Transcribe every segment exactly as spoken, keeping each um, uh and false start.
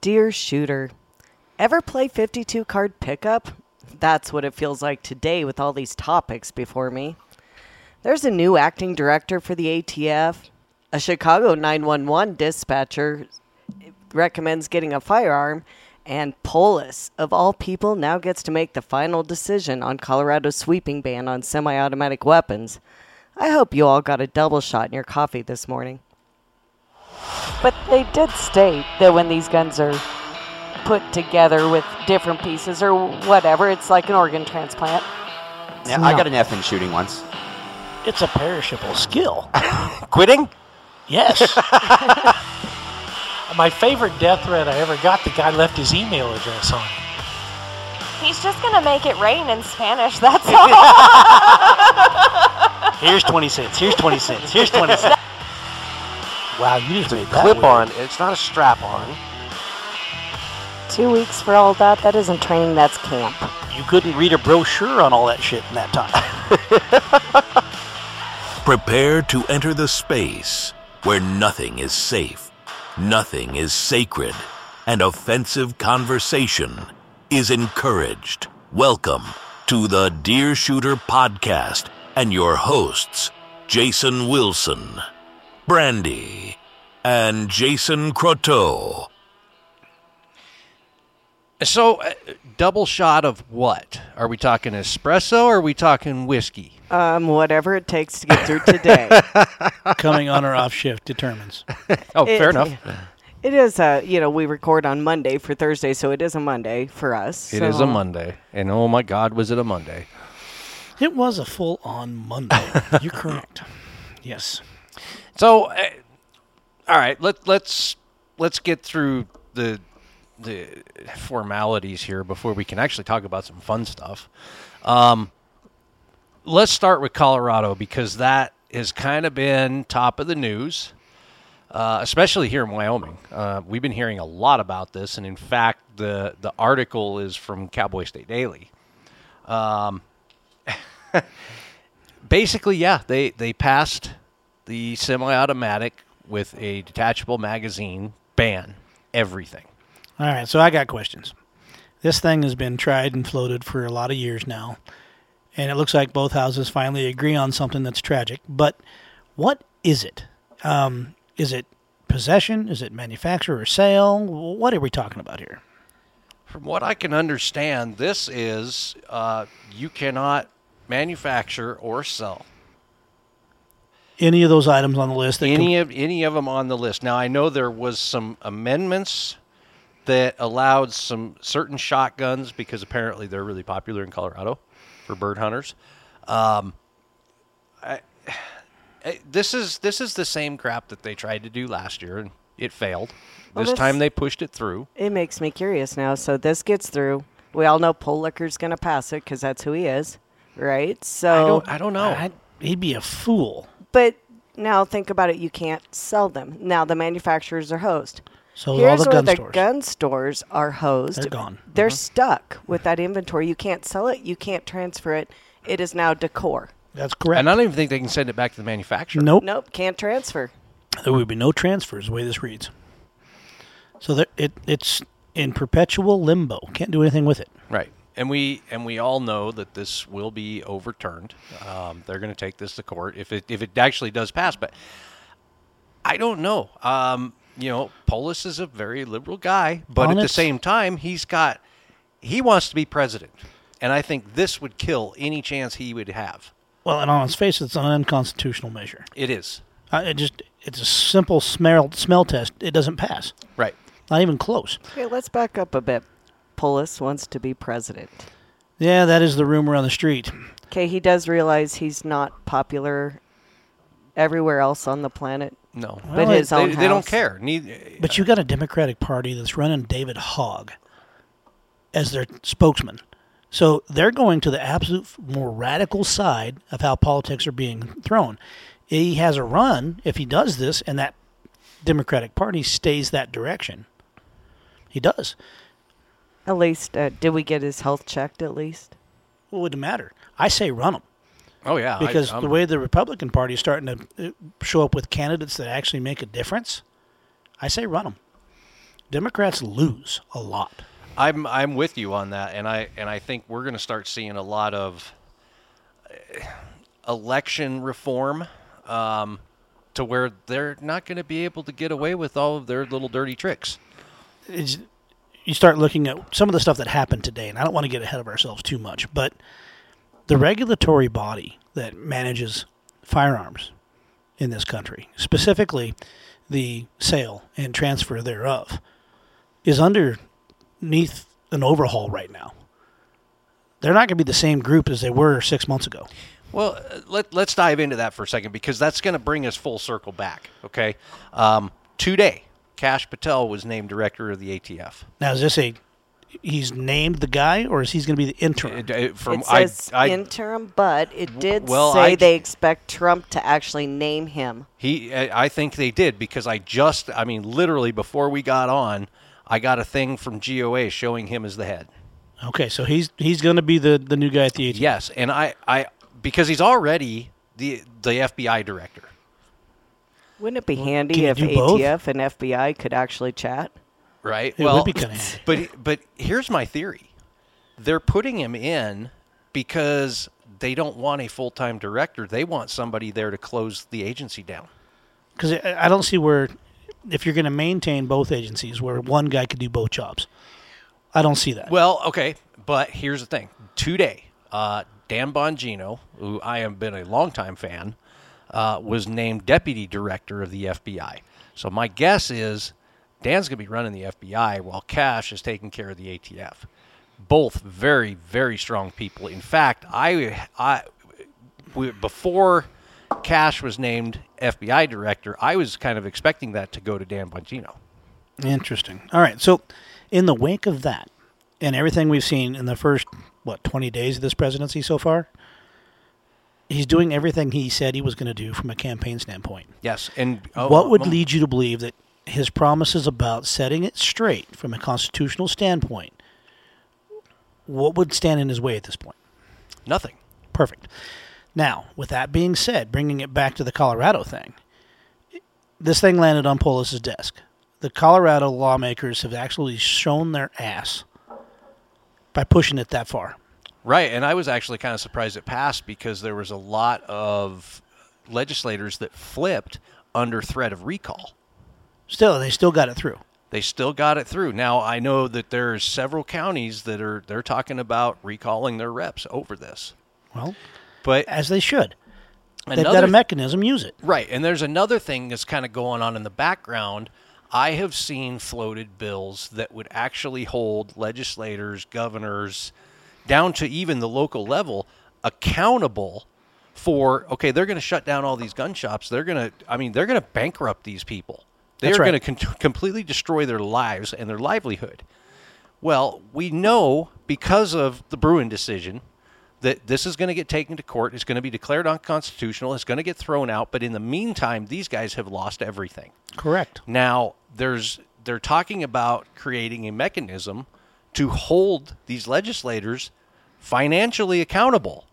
Dear Shooter, ever play fifty-two card pickup? That's what it feels like today with all these topics before me. There's a new acting director for the A T F. A Chicago nine one one dispatcher recommends getting a firearm. And Polis, of all people, now gets to make the final decision on Colorado's sweeping ban on semi-automatic weapons. I hope you all got a double shot in your coffee this morning. But they did state that when these guns are put together with different pieces or whatever, it's like an organ transplant. Yeah, no. I got an F in shooting once. It's a perishable skill. Quitting? Yes. My favorite death threat I ever got, the guy left his email address on. He's just going to make it rain in Spanish, that's all. Here's twenty cents, here's twenty cents, here's twenty cents. Wow, you just made that clip weird. on. It's not a strap on. Two weeks for all that? That isn't training, that's camp. You couldn't read a brochure on all that shit in that time. Prepare to enter the space where nothing is safe, nothing is sacred, and offensive conversation is encouraged. Welcome to the Deer Shooter Podcast and your hosts, Jason Wilson, Brandy, and Jason Croteau. So, uh, double shot of what? Are we talking espresso or are we talking whiskey? Um, whatever it takes to get through today. Coming on or off shift determines. Oh, It- fair enough. It is a, you know, we record on Monday for Thursday, so it is a Monday for us. It so. is a Monday. And oh my God, was it a Monday? It was a full-on Monday. You're correct. Yes. So, uh, all right, let, let's let's get through the the formalities here before we can actually talk about some fun stuff. Um, let's start with Colorado because that has kind of been top of the news, uh, especially here in Wyoming. Uh, we've been hearing a lot about this, and in fact, the the article is from Cowboy State Daily. Um, basically, yeah, they they passed the semi-automatic with a detachable magazine ban everything. All right, so I got questions. This thing has been tried and floated for a lot of years now, and it looks like both houses finally agree on something that's tragic. But what is it? Um, is it possession? Is it manufacture or sale? What are we talking about here? From what I can understand, this is uh, you cannot manufacture or sell Any of those items on the list? That any can- of any of them on the list. Now, I know there was some amendments that allowed some certain shotguns because apparently they're really popular in Colorado for bird hunters. Um, I, I, this is this is the same crap that they tried to do last year and it failed. Well, this this- time they pushed it through. It makes me curious now. So this gets through. We all know Paul Licker's going to pass it because that's who he is, right? So, I don't I don't know. I, he'd be a fool. but now think about it. You can't sell them. Now the manufacturers are hosed. So Here's all the where gun the stores. gun stores are hosed. They're gone. They're Mhm. stuck with that inventory. You can't sell it. You can't transfer it. It is now decor. That's correct. And I don't even think they can send it back to the manufacturer. Nope. Nope, can't transfer. There would be no transfers the way this reads. So that it it's in perpetual limbo. Can't do anything with it. Right. And we and we all know that this will be overturned. Um, they're going to take this to court if it if it actually does pass. But I don't know. Um, you know, Polis is a very liberal guy, but On at the its- same time, he's got he wants to be president, and I think this would kill any chance he would have. Well, and on its face, it's an unconstitutional measure. It is Uh, it just it's a simple smell smell test. It doesn't pass. right. Not even close. Okay, let's back up a bit. Polis wants to be president. Yeah, that is the rumor on the street. Okay, he does realize he's not popular everywhere else on the planet. No, But his they, own they don't house. care. Neither, But you got a Democratic Party that's running David Hogg as their spokesman. So they're going to the absolute more radical side of how politics are being thrown. He has a run if he does this, and that Democratic Party stays that direction. He does. At least, uh, did we get his health checked at least? What would it matter? I say run him. oh yeah, I- Because I'm- the way the Republican Party is starting to uh, show up with candidates that actually make a difference, I say run them. Democrats lose a lot. I'm I'm with you on that, and I and I think we're going to start seeing a lot of election reform um, to where they're not going to be able to get away with all of their little dirty tricks. It's, you start looking at some of the stuff that happened today, and I don't want to get ahead of ourselves too much, but the regulatory body that manages firearms in this country, specifically the sale and transfer thereof, is underneath an overhaul right now. They're not going to be the same group as they were six months ago. Well, uh, let, let's dive into that for a second, because that's going to bring us full circle back, okay? Um, today, Kash Patel was named director of the A T F. Now, is this a, he's named the guy, or is he going to be the interim? It, it, from, It says I, I, interim, but it did well, say I- they expect Trump to actually name him. He, I I think they did, because I just, I mean, literally before we got on, I got a thing from G O A showing him as the head. Okay, so he's he's going to be the, the new guy at the A T F. Yes, and I, I because he's already the the F B I director. Wouldn't it be can handy you if do both? A T F and F B I could actually chat? Right. It well, would be kind of handy. but but here's my theory: they're putting him in because they don't want a full time director. They want somebody there to close the agency down. Because I I don't see where, if you're going to maintain both agencies, where one guy could do both jobs. I don't see that. Well, okay, but here's the thing: today, uh, Dan Bongino, who I have been a longtime fan, uh, was named deputy director of the F B I. So my guess is Dan's going to be running the F B I while Kash is taking care of the A T F. Both very, very strong people. In fact, I, I, we, before Kash was named F B I director, I was kind of expecting that to go to Dan Bongino. Interesting. All right, so in the wake of that, and everything we've seen in the first, what, twenty days of this presidency so far, he's doing everything he said he was going to do from a campaign standpoint. Yes, and oh, what would oh, lead you to believe that his promises about setting it straight from a constitutional standpoint, what would stand in his way at this point? Nothing. Perfect. Now, with that being said, bringing it back to the Colorado thing, this thing landed on Polis's desk. The Colorado lawmakers have actually shown their ass by pushing it that far. Right, and I was actually kind of surprised it passed because there was a lot of legislators that flipped under threat of recall. Still, they still got it through. They still got it through. Now, I know that there's several counties that are they're talking about recalling their reps over this. Well, But as they should. They've another got a mechanism, use it. Right, and there's another thing that's kind of going on in the background. I have seen floated bills that would actually hold legislators, governors, down to even the local level, accountable for, okay, they're going to shut down all these gun shops. They're going to, I mean, they're going to bankrupt these people. They're That's right. going to con- completely destroy their lives and their livelihood. Well, we know because of the Bruin decision that this is going to get taken to court. It's going to be declared unconstitutional. It's going to get thrown out. But in the meantime, these guys have lost everything. Correct. Now, there's they're talking about creating a mechanism to hold these legislators financially accountable.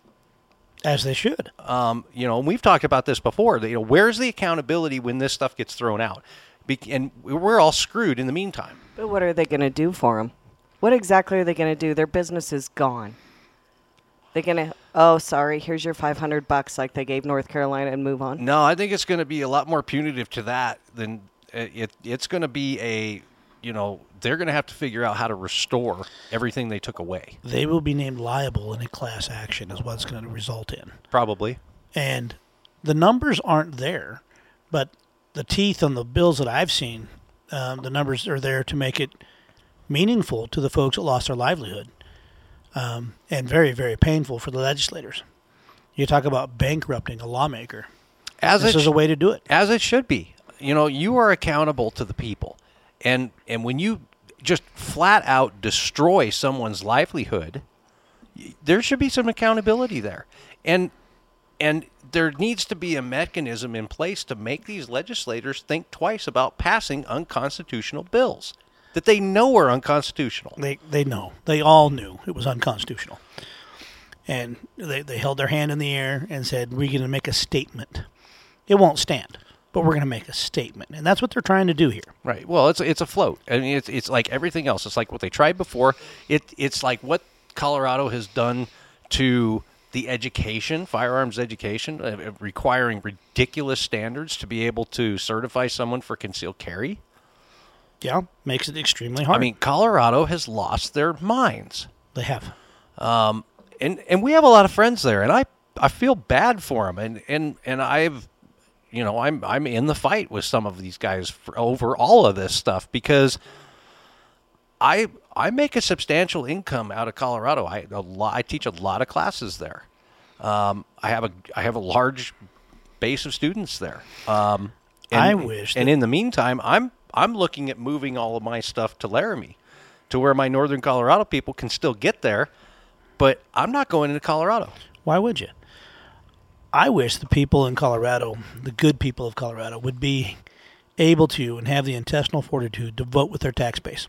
As they should. Um, you know, and we've talked about this before. That, you know, where's the accountability when this stuff gets thrown out? Be- and we're all screwed in the meantime. But what are they going to do for them? What exactly are they going to do? Their business is gone. They're going to, oh, sorry, here's your five hundred bucks like they gave North Carolina and move on? No, I think it's going to be a lot more punitive to that than uh, it. It's going to be a, you know, they're going to have to figure out how to restore everything they took away. They will be named liable in a class action is what it's going to result in. Probably. And the numbers aren't there, but the teeth on the bills that I've seen, um, the numbers are there to make it meaningful to the folks that lost their livelihood, um, and very, very painful for the legislators. You talk about bankrupting a lawmaker. As this it is sh- a way to do it. As it should be. You know, you are accountable to the people. And and when you just flat out destroy someone's livelihood, y- there should be some accountability there. And and there needs to be a mechanism in place to make these legislators think twice about passing unconstitutional bills that they know are unconstitutional. They they know. They all knew it was unconstitutional. And they, they held their hand in the air and said, we're going to make a statement. It won't stand. but we're going to make a statement. And that's what they're trying to do here. Right. Well, it's it's a float. I mean, it's it's like everything else. It's like what they tried before. It it's like what Colorado has done to the education, firearms education, uh, requiring ridiculous standards to be able to certify someone for concealed carry. Yeah, makes it extremely hard. I mean, Colorado has lost their minds. They have. Um, and and we have a lot of friends there, and I, I feel bad for them, and and and I've, you know, I'm I'm in the fight with some of these guys for, over all of this stuff because I I make a substantial income out of Colorado. I a lot, I teach a lot of classes there. Um, I have a I have a large base of students there. Um, and, I wish. And that- in the meantime, I'm I'm looking at moving all of my stuff to Laramie, to where my northern Colorado people can still get there, but I'm not going into Colorado. Why would you? I wish the people in Colorado, the good people of Colorado, would be able to and have the intestinal fortitude to vote with their tax base.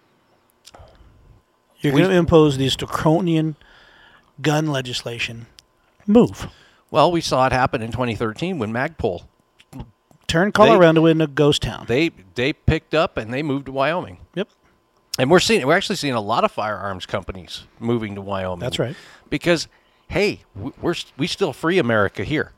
You're We- going to impose this draconian gun legislation. Move. Well, we saw it happen in twenty thirteen when Magpul. Turn Colorado into a ghost town. They they picked up and they moved to Wyoming. Yep. And we're seeing we're actually seeing a lot of firearms companies moving to Wyoming. That's right. Because hey, w- we're s- we still free America here.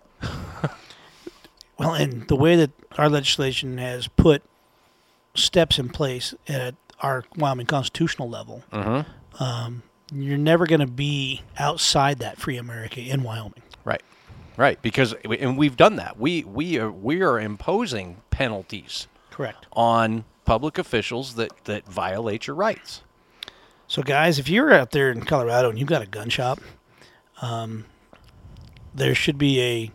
Well, and the way that our legislation has put steps in place at our Wyoming constitutional level, um, you're never going to be outside that free America in Wyoming. Right. Right, because and we've done that. We we are we are imposing penalties Correct. on public officials that, that violate your rights. So, guys, if you're out there in Colorado and you've got a gun shop, um, there should be a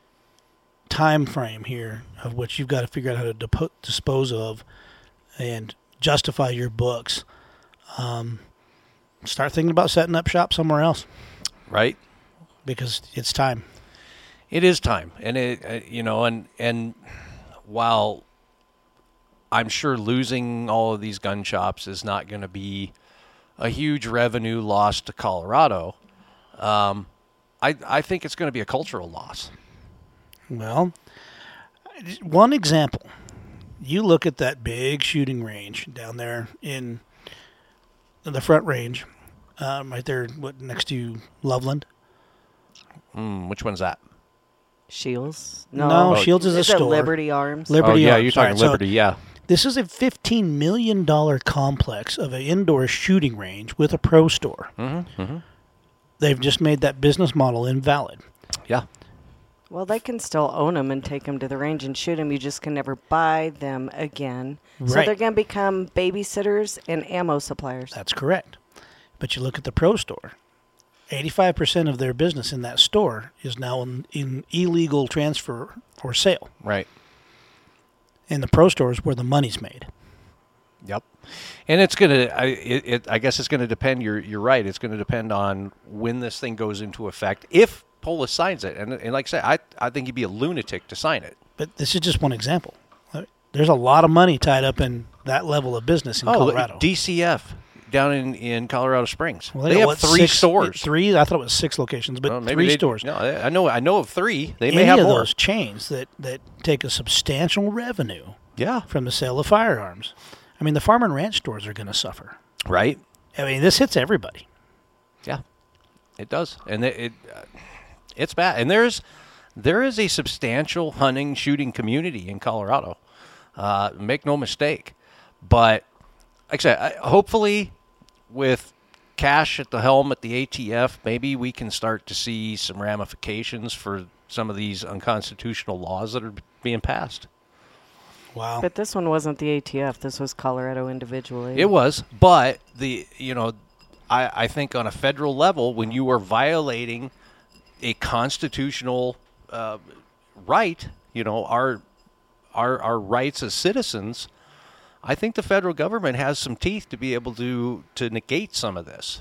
time frame here of which you've got to figure out how to depo- dispose of and justify your books. Um, start thinking about setting up shop somewhere else Right? because it's time. It is time, and it uh, you know, and and while I'm sure losing all of these gun shops is not going to be a huge revenue loss to Colorado, um, I I think it's going to be a cultural loss. Well, one example. You look at that big shooting range down there in the Front Range, um, right there, what next to Loveland. Mm, which one's that? Shields? No, Shields is a Is it store. Liberty Arms? Liberty oh yeah, Arms. you're talking All right, so Liberty. Yeah. this is a fifteen million dollars complex of an indoor shooting range with a pro store. Mm-hmm, mm-hmm. They've just made that business model invalid. Yeah. Well, they can still own them and take them to the range and shoot them. You just can never buy them again. So Right. they're going to become babysitters and ammo suppliers. That's correct. But you look at the pro store. eighty-five percent of their business in that store is now in, in illegal transfer or sale. Right. And the pro store is where the money's made. Yep. And it's gonna. I it, it I guess it's gonna depend. You're you're right. It's gonna depend on when this thing goes into effect. If Polis signs it, and and like I said, I I think he'd be a lunatic to sign it. But this is just one example. There's a lot of money tied up in that level of business in Colorado. D C F down in, in Colorado Springs. Well, they got, have what, three six- stores. Three? I thought it was six locations, but Well, maybe three they- stores. No, I I know. I know of three. They may Any have of more. those chains that, that take a substantial revenue Yeah. from the sale of firearms. I mean, the farm and ranch stores are going to suffer. Right. I mean, this hits everybody. Yeah. It does, and it, it uh, it's bad. And there's there is a substantial hunting shooting community in Colorado. Uh, make no mistake. But like I said, I, hopefully with Cash at the helm at the A T F, maybe we can start to see some ramifications for some of these unconstitutional laws that are being passed. Wow. But this one wasn't the A T F. This was Colorado individually. It was, but the you know, I, I think on a federal level, when you are violating a constitutional uh, right, you know, our our our rights as citizens, I think the federal government has some teeth to be able to to negate some of this.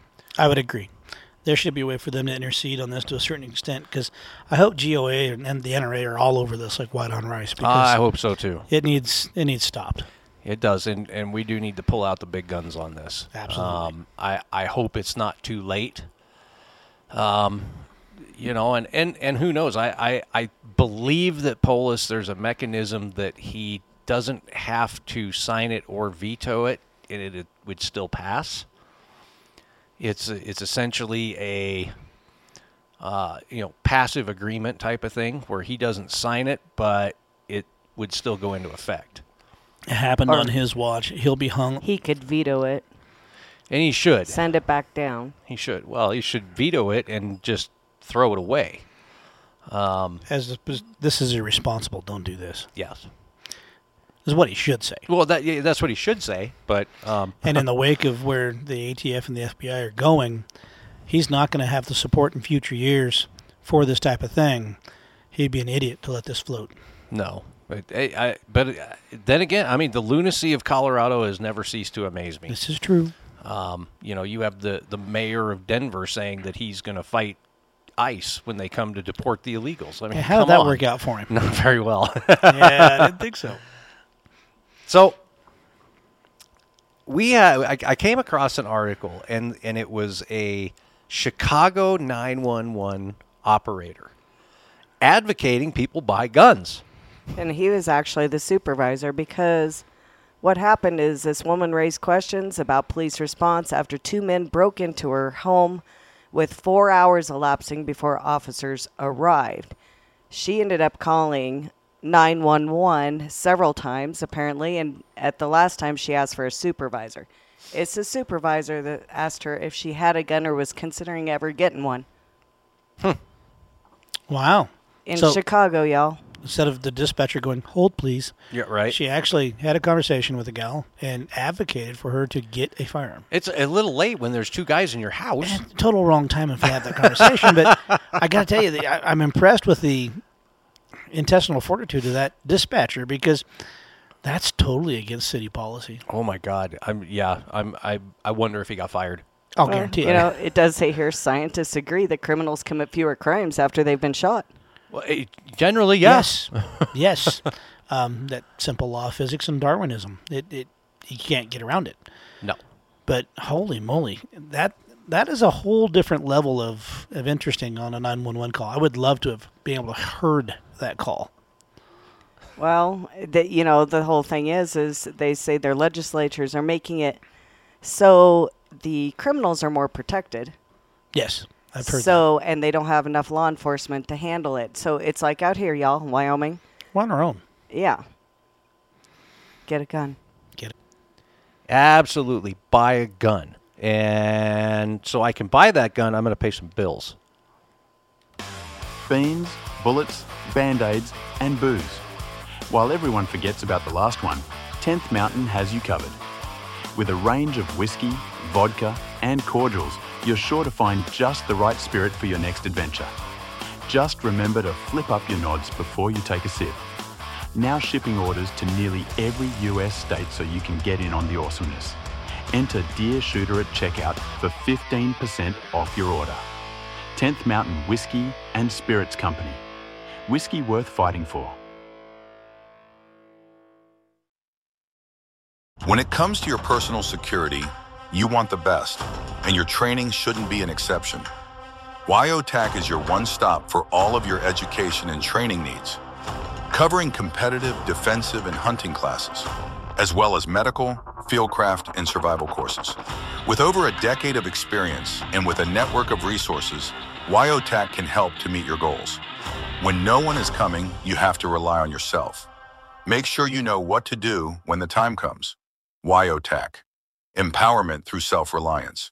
I would agree. There should be a way for them to intercede on this to a certain extent because I hope G O A and, and the N R A are all over this like white on rice because I hope so too. it needs it needs stopped. It does, and, and we do need to pull out the big guns on this. Absolutely. Um, I, I hope it's not too late. Um, you know, and, and, and who knows? I, I, I believe that Polis, there's a mechanism that he doesn't have to sign it or veto it, and it, it would still pass. It's it's essentially a uh, you know passive agreement type of thing where he doesn't sign it, but it would still go into effect. It happened Or- on his watch. He'll be hung. He could veto it, And he should. send it back down. He should. Well, he should veto it and just throw it away. As this is irresponsible. Don't do this. Yes. This is what he should say. Well, that yeah, that's what he should say. But um, And in the wake of where the A T F and the F B I are going, he's not going to have the support in future years for this type of thing. He'd be an idiot to let this float. no. But, I, I, but uh, then again, I mean, the lunacy of Colorado has never ceased to amaze me. This is true. Um, you know, you have the, the mayor of Denver saying that he's going to fight ICE when they come to deport the illegals. I mean, Yeah, how did come that on. work out for him? Not very well. Yeah, I didn't think so. So we uh, I, I came across an article, and, and it was a Chicago nine one one operator advocating people buy guns. And he was actually the supervisor because what happened is this woman raised questions about police response after two men broke into her home with four hours elapsing before officers arrived. She ended up calling nine one one several times, apparently, and at the last time she asked for a supervisor. It's the supervisor that asked her if she had a gun or was considering ever getting one. Wow. In So- Chicago, y'all. Instead of the dispatcher going, hold please, Yeah, right. she actually had a conversation with the gal and advocated for her to get a firearm. It's a little late when there's two guys in your house. Man, total wrong time if you have that conversation, but I got to tell you, the, I, I'm impressed with the intestinal fortitude of that dispatcher because that's totally against city policy. Oh my God! I'm yeah. I'm I. I wonder if he got fired. I'll Well, guarantee you it. know, it does say here scientists agree that criminals commit fewer crimes after they've been shot. Well, eh, generally, yes. Yes, yes. Um, that simple law of physics and Darwinism. It, it, you can't get around it. No. But holy moly, that that is a whole different level of, of interesting on a nine one one call. I would love to have been able to heard that call. Well, the, you know, the whole thing is, is they say their legislatures are making it so the criminals are more protected. Yes, I've heard that. So, and they don't have enough law enforcement to handle it. So it's like out here, y'all, in Wyoming. We're on our own. Yeah. Get a gun. Get it. Absolutely, buy a gun, and so I can buy that gun. I'm going to pay some bills. Beans, bullets, band-aids, and booze. While everyone forgets about the last one, tenth Mountain has you covered. With a range of whiskey, vodka, and cordials, you're sure to find just the right spirit for your next adventure. Just remember to flip up your nods before you take a sip. Now shipping orders to nearly every U S state so you can get in on the awesomeness. Enter Dear Shooter at checkout for fifteen percent off your order. tenth Mountain Whiskey and Spirits Company. Whiskey worth fighting for. When it comes to your personal security, you want the best, and your training shouldn't be an exception. WyoTac is your one-stop for all of your education and training needs, covering competitive, defensive, and hunting classes, as well as medical, fieldcraft, and survival courses. With over a decade of experience and with a network of resources, WyoTac can help to meet your goals. When no one is coming, you have to rely on yourself. Make sure you know what to do when the time comes. WyoTac. Empowerment through self-reliance.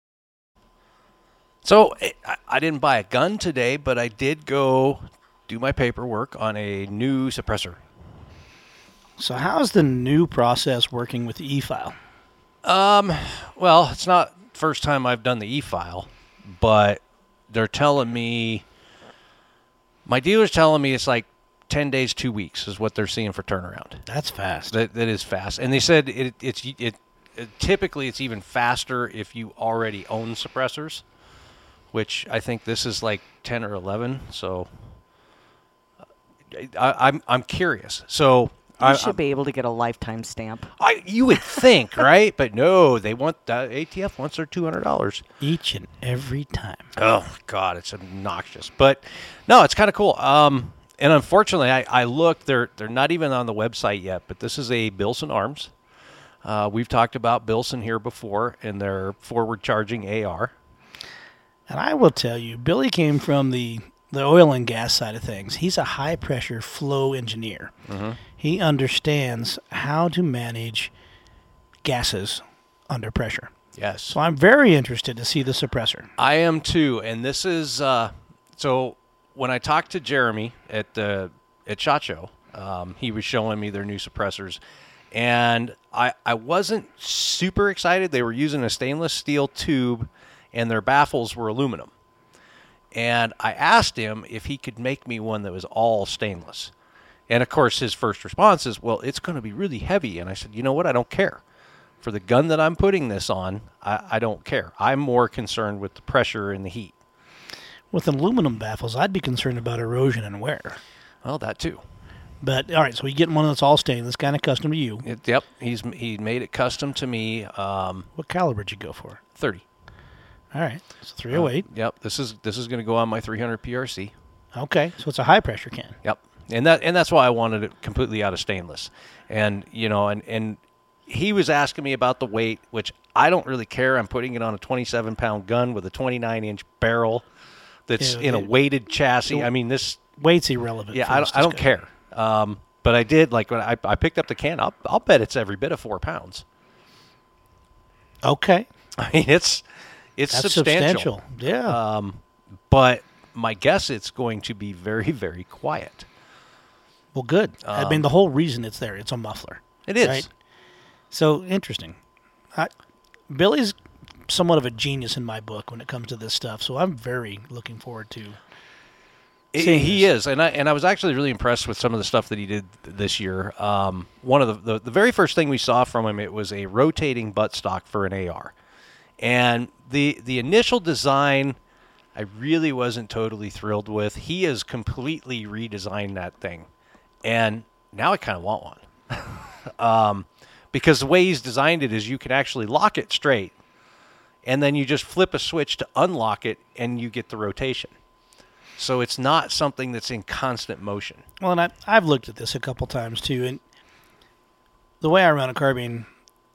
So eh, I, I didn't buy a gun today, but I did go do my paperwork on a new suppressor. So how's the new process working with the e-file? Um, well, it's not the first time I've done the e-file, but they're telling me, my dealer's telling me it's like ten days, two weeks is what they're seeing for turnaround. That's fast. That that is fast, and they said it it's it, it typically it's even faster if you already own suppressors, which I think this is like ten or eleven. So I, I'm I'm curious. So You I, should I, be able to get a lifetime stamp. I, you would think, right? But no, they want uh, A T F wants their two hundred dollars Each and every time. Oh God, it's obnoxious. But no, it's kind of cool. Um, and unfortunately, I, I looked. They're they're not even on the website yet. But this is a Bilson Arms. Uh, we've talked about Bilson here before in their forward charging A R. And I will tell you, Billy came from the, the oil and gas side of things. He's a high-pressure flow engineer. Mm-hmm. He understands how to manage gases under pressure. Yes. So I'm very interested to see the suppressor. I am too. And this is uh, so when I talked to Jeremy at the at SHOT Show, um, he was showing me their new suppressors. And I, I wasn't super excited. They were using a stainless steel tube, and their baffles were aluminum. And I asked him if he could make me one that was all stainless. And, of course, his first response is, well, it's going to be really heavy. And I said, you know what? I don't care. For the gun that I'm putting this on, I, I don't care. I'm more concerned with the pressure and the heat. With aluminum baffles, I'd be concerned about erosion and wear. Well, that too. But, all right, so you get one that's all stainless, kind of custom to you. It, yep, he's he made it custom to me. Um, What caliber did you go for? thirty. All right, so three oh eight. Uh, yep, this is this is going to go on my three hundred P R C. Okay, so it's a high-pressure can. Yep, and that and that's why I wanted it completely out of stainless. And you know, and and he was asking me about the weight, which I don't really care. I'm putting it on a twenty-seven pound gun with a twenty-nine inch barrel that's Yeah, in a it- weighted chassis. I mean, this. Weight's irrelevant. Yeah, for I this don't, I don't discussion. care. Um, but I did like when I, I picked up the can. I'll, I'll bet it's every bit of four pounds. Okay. I mean, it's it's That's substantial. substantial. Yeah. Um, but my guess it's going to be very very quiet. well, good. I mean, the whole reason it's there, it's a muffler. It is. Right? So, interesting. I, Billy's somewhat of a genius in my book when it comes to this stuff, so I'm very looking forward to It- seeing he this. is, and I and I was actually really impressed with some of the stuff that he did th- this year. Um, one of the, the the very first thing we saw from him, it was a rotating buttstock for an A R, and the the initial design, I really wasn't totally thrilled with. He has completely redesigned that thing, and now I kind of want one, um, because the way he's designed it is you can actually lock it straight, and then you just flip a switch to unlock it, and you get the rotation. So it's not something that's in constant motion. Well, and I, I've looked at this a couple times too, and the way I run a carbine,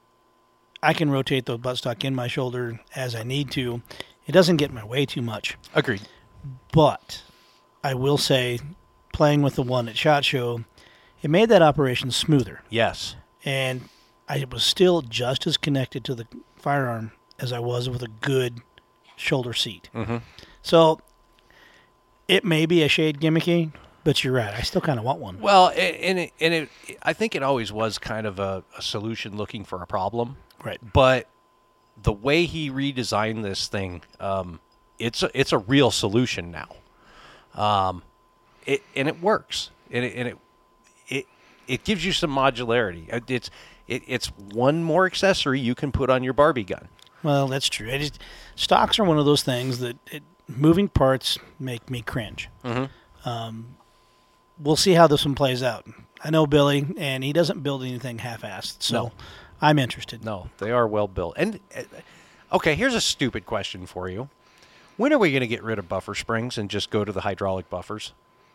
I can rotate the buttstock in my shoulder as I need to. It doesn't get in my way too much. Agreed. But I will say, playing with the one at SHOT Show, it made that operation smoother. Yes. And I was still just as connected to the firearm as I was with a good shoulder seat. Mm-hmm. So it may be a shade gimmicky, but you're right. I still kind of want one. Well, a- and it, and it, I think it always was kind of a, a solution looking for a problem. Right. But the way he redesigned this thing, um, it's a, it's a real solution now. Um, it and it works, and it and it it, it gives you some modularity. It- It's it, it's one more accessory you can put on your Barbie gun. Well, that's true. I just, stocks are one of those things that it, moving parts make me cringe. Mm-hmm. Um, we'll see how this one plays out. I know Billy, and he doesn't build anything half-assed, so No. I'm interested. No, they are well built. And uh, okay, here's a stupid question for you: when are we going to get rid of buffer springs and just go to the hydraulic buffers?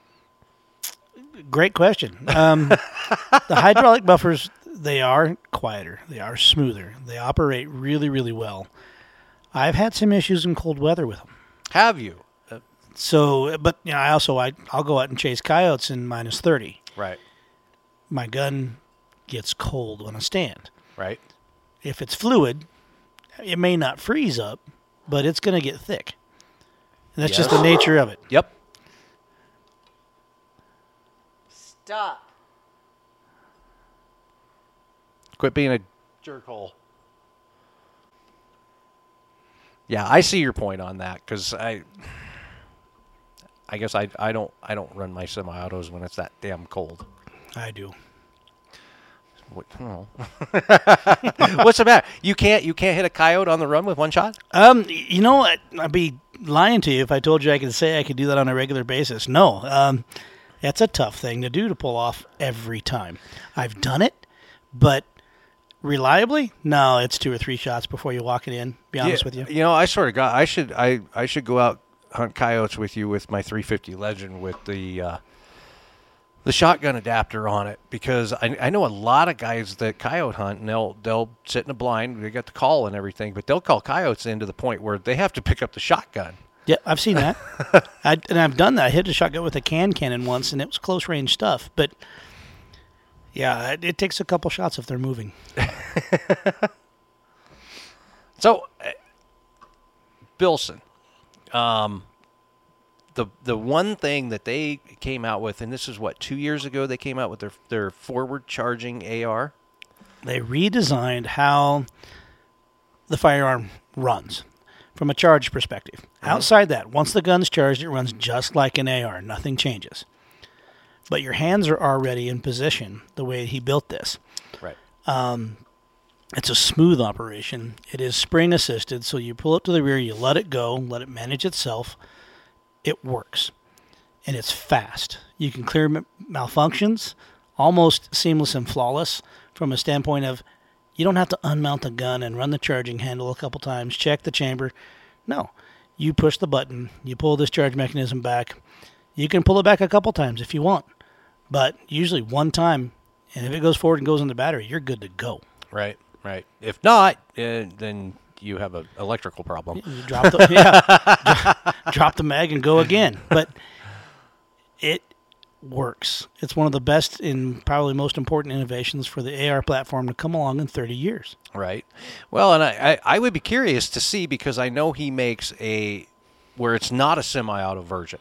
Great question. Um, the hydraulic buffers, they are quieter. They are smoother. They operate really, really well. I've had some issues in cold weather with them. Have you? Uh, So, but you know, I also I I'll go out and chase coyotes in minus thirty. right, My gun gets cold when I stand. right. If it's fluid, it may not freeze up, but it's going to get thick. And that's just Yes. the nature of it. Yep. Stop. Quit being a jerkhole. Yeah, I see your point on that because I, I guess I I don't I don't run my semi-autos when it's that damn cold. I do. What, oh. What's the matter? You can't you can't hit a coyote on the run with one shot? Um, y- you know, I, I'd be lying to you if I told you I could say I could do that on a regular basis. No. Um, That's a tough thing to do to pull off every time. I've done it, but reliably, no, it's two or three shots before you walk it in. Be honest Yeah, with you. You know, I sort of got. I should. I. I should go out hunt coyotes with you with my three fifty Legend with the uh, the shotgun adapter on it, because I, I know a lot of guys that coyote hunt, and they'll they'll sit in a blind. They got the call and everything, but they'll call coyotes in to the point where they have to pick up the shotgun. Yeah, I've seen that. I, and I've done that. I hit a shotgun with a can cannon once, and it was close range stuff. But yeah, it, it takes a couple shots if they're moving. So, uh, Bilson, um, the the one thing that they came out with, and this is what, two years ago they came out with their their forward charging A R. They redesigned how the firearm runs from a charge perspective. Mm-hmm. Outside that, once the gun's charged, it runs just like an A R. Nothing changes. But your hands are already in position the way he built this. Right. Um, it's a smooth operation. It is spring assisted, so you pull it to the rear, you let it go, let it manage itself. It works. And it's fast. You can clear m- malfunctions, almost seamless and flawless from a standpoint of you don't have to unmount the gun and run the charging handle a couple times, check the chamber. No. You push the button, you pull this charge mechanism back. You can pull it back a couple times if you want, but usually one time, and if it goes forward and goes in the battery, you're good to go. Right, right. If not, uh, then you have an electrical problem. You drop the, yeah, drop, drop the mag and go again. But it works. It's one of the best and probably most important innovations for the A R platform to come along in thirty years. Right. Well, and I, I, I would be curious to see, because I know he makes a, where it's not a semi-auto version,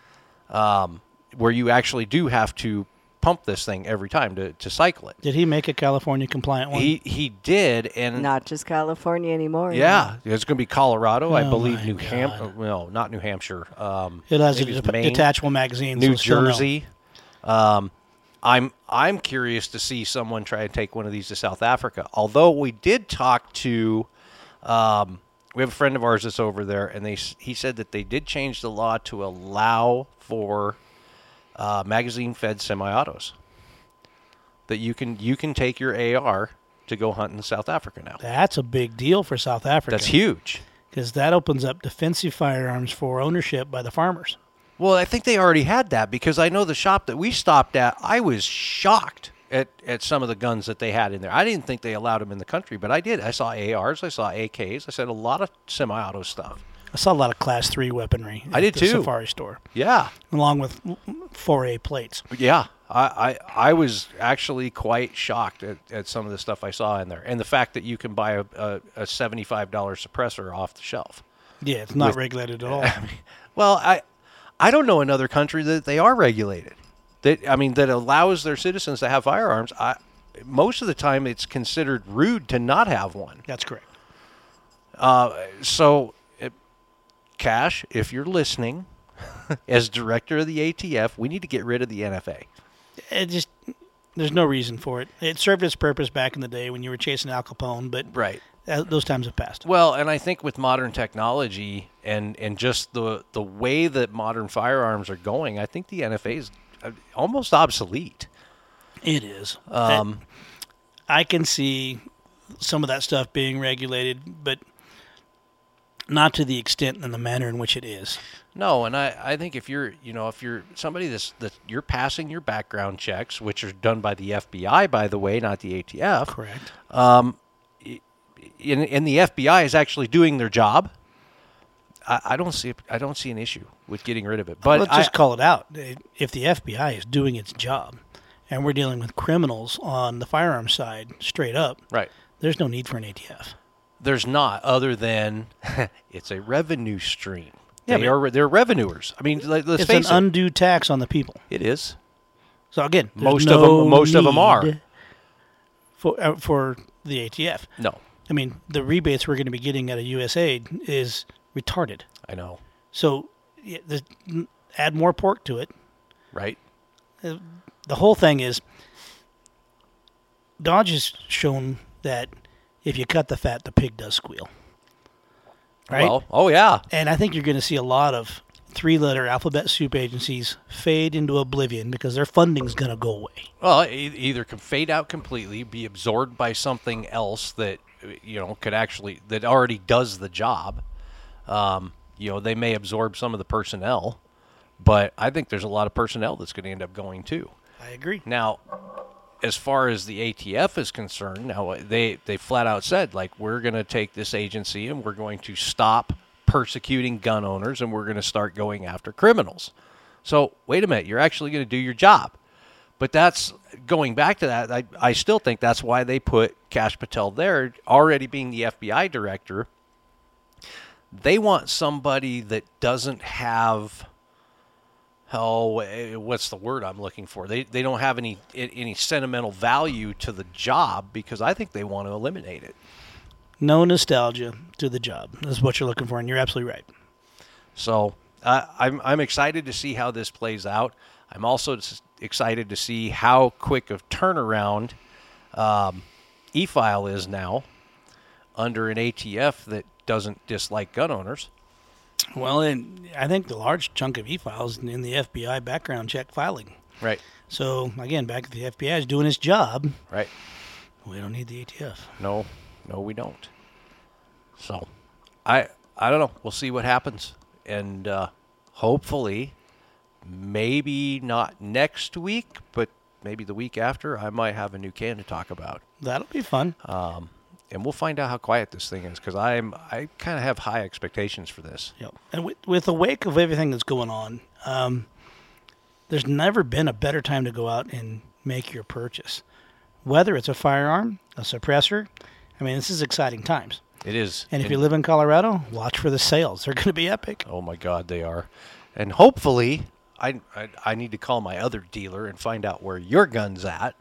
um, where you actually do have to pump this thing every time to, to cycle it. Did he make a California compliant one? He he did, and Not just California anymore. yeah, it's going to be Colorado, I Oh, believe, my New God. Hampshire. Well, not New Hampshire. Um, It has a maybe it's de- Maine, detachable magazine. New so still no. Jersey. Um, I'm I'm curious to see someone try and take one of these to South Africa. Although we did talk to, um, we have a friend of ours that's over there, and they s- he said that they did change the law to allow for uh, magazine-fed semi-autos. That you can you can take your A R to go hunt in South Africa now. That's a big deal for South Africa. That's huge. Because that opens up defensive firearms for ownership by the farmers. Well, I think they already had that, because I know the shop that we stopped at, I was shocked at, at some of the guns that they had in there. I didn't think they allowed them in the country, but I did. I saw A Rs, I saw A Ks, I said a lot of semi-auto stuff. I saw a lot of Class three weaponry I at did the too. Safari store, Yeah, along with four A plates. yeah. I, I, I was actually quite shocked at, at some of the stuff I saw in there. And the fact that you can buy a, a, a seventy-five dollars suppressor off the shelf. Yeah, it's not With- regulated at all. Well, I I don't know another country that they are regulated. That I mean, that allows their citizens to have firearms. I, most of the time, it's considered rude to not have one. That's correct. Uh, so, it, Cash, if you're listening, as director of the A T F, we need to get rid of the N F A. It just there's no reason for it. It served its purpose back in the day when you were chasing Al Capone, but Right. uh, those times have passed. Well, and I think with modern technology and, and just the the way that modern firearms are going, I think the N F A is uh, almost obsolete. It is. Um, I can see some of that stuff being regulated, but not to the extent and the manner in which it is. No, and I, I think if you're, you know, if you're somebody that's, that you're passing your background checks, which are done by the F B I, by the way, not the A T F. Correct. Um, and, and the F B I is actually doing their job. I, I don't see, I don't see an issue with getting rid of it. But Let's I, just call it out. If the F B I is doing its job, and we're dealing with criminals on the firearm side, straight up, right, there's no need for an A T F. there's not, other than it's a revenue stream. Yeah, they but- are, they're revenuers. I mean, let, let's It's an face it. undue tax on the people. It is. So again, there's Most no of 'em- most of 'em are. need for uh, for the A T F. No, I mean, the rebates we're going to be getting out of U S A I D is retarded. I know. So yeah, the, add more pork to it. Right. The whole thing is, Dodge has shown that if you cut the fat, the pig does squeal. Right? Well, oh yeah. And I think you're going to see a lot of three-letter alphabet soup agencies fade into oblivion because their funding's going to go away. Well, e- either can fade out completely, be absorbed by something else that, you know, could actually, that already does the job. Um, you know, they may absorb some of the personnel, but I think there's a lot of personnel that's going to end up going too. I agree. Now, as far as the A T F is concerned, now they, they flat out said, like, we're going to take this agency and we're going to stop persecuting gun owners and we're going to start going after criminals. So, wait a minute, you're actually going to do your job. But that's, going back to that, I, I still think that's why they put Kash Patel there, already being the F B I director. They want somebody that doesn't have... Oh, what's the word I'm looking for? They they don't have any any sentimental value to the job because I think they want to eliminate it. No nostalgia to the job. That's what you're looking for, and you're absolutely right. So uh, I'm I'm excited to see how this plays out. I'm also excited to see how quick of turnaround um, E-File is now under an A T F that doesn't dislike gun owners. Well, and I think the large chunk of E-Files in the F B I background check filing. Right. So, again, back at the F B I is doing its job. Right. We don't need the A T F. No, no, we don't. So, I I don't know. We'll see what happens. And uh, hopefully, maybe not next week, but maybe the week after, I might have a new can to talk about. That'll be fun. Um, and we'll find out how quiet this thing is because I'm I kind of have high expectations for this. Yep. And with, with the wake of everything that's going on, um, there's never been a better time to go out and make your purchase. Whether it's a firearm, a suppressor, I mean, this is exciting times. It is. And if and, you live in Colorado, watch for the sales. They're going to be epic. Oh, my God, they are. And hopefully, I, I, I need to call my other dealer and find out where your gun's at.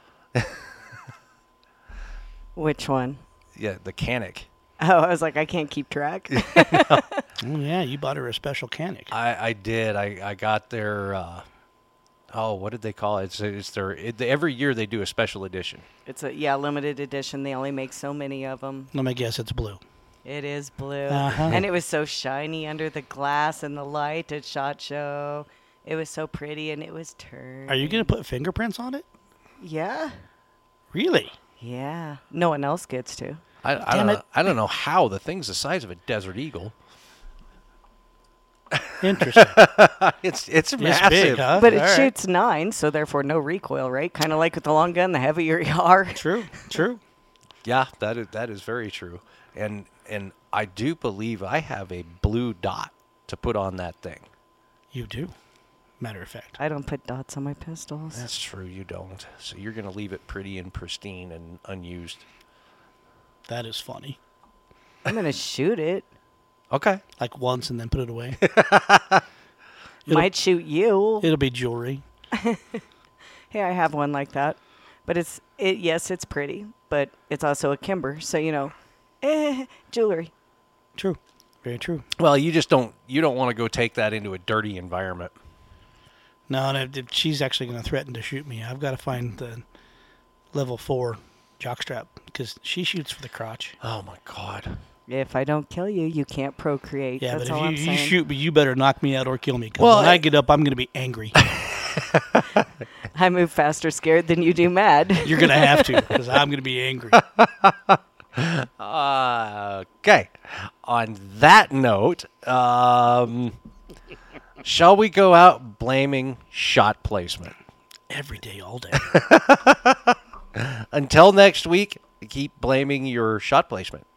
Which one? Yeah, the Canic. Oh, I was like, I can't keep track. Oh, yeah, you bought her a special Canic. I, I did. I, I got their, uh, oh, what did they call it? It's, it's their, it, every year they do a special edition. It's a, yeah, limited edition. They only make so many of them. Let me guess, it's blue. It is blue. Uh-huh. And it was so shiny under the glass and the light at SHOT Show. It was so pretty, and it was turned. Are you going to put fingerprints on it? Yeah. Really? Yeah. No one else gets to. I, I, Damn don't it. know, I don't know how. The thing's the size of a Desert Eagle. Interesting. it's it's It's massive. big, huh? But it All right. shoots nine, so therefore no recoil, right? Kind of like with the long gun, the heavier you are. True, true. Yeah, that is that is very true. And and I do believe I have a blue dot to put on that thing. You do. Matter of fact. I don't put dots on my pistols. That's true, you don't. So you're going to leave it pretty and pristine and unused. That is funny. I'm going to shoot it. Okay. Like once and then put it away. Might shoot you. It'll be jewelry. Hey, I have one like that. But it's, it. yes, it's pretty, but it's also a Kimber. So, you know, eh, jewelry. True. Very true. Well, you just don't you don't want to go take that into a dirty environment. No, and if, if she's actually going to threaten to shoot me, I've got to find the level four jockstrap because she shoots for the crotch. Oh my God. If I don't kill you, you can't procreate. Yeah, That's but all if I'm you, you saying. shoot me, you better knock me out or kill me. Because Well, when I- I get up, I'm going to be angry. I move faster scared than you do mad. You're going to have to because I'm going to be angry. Uh, okay. On that note, um, shall we go out blaming shot placement? Every day, all day. Until next week, keep blaming your shot placement.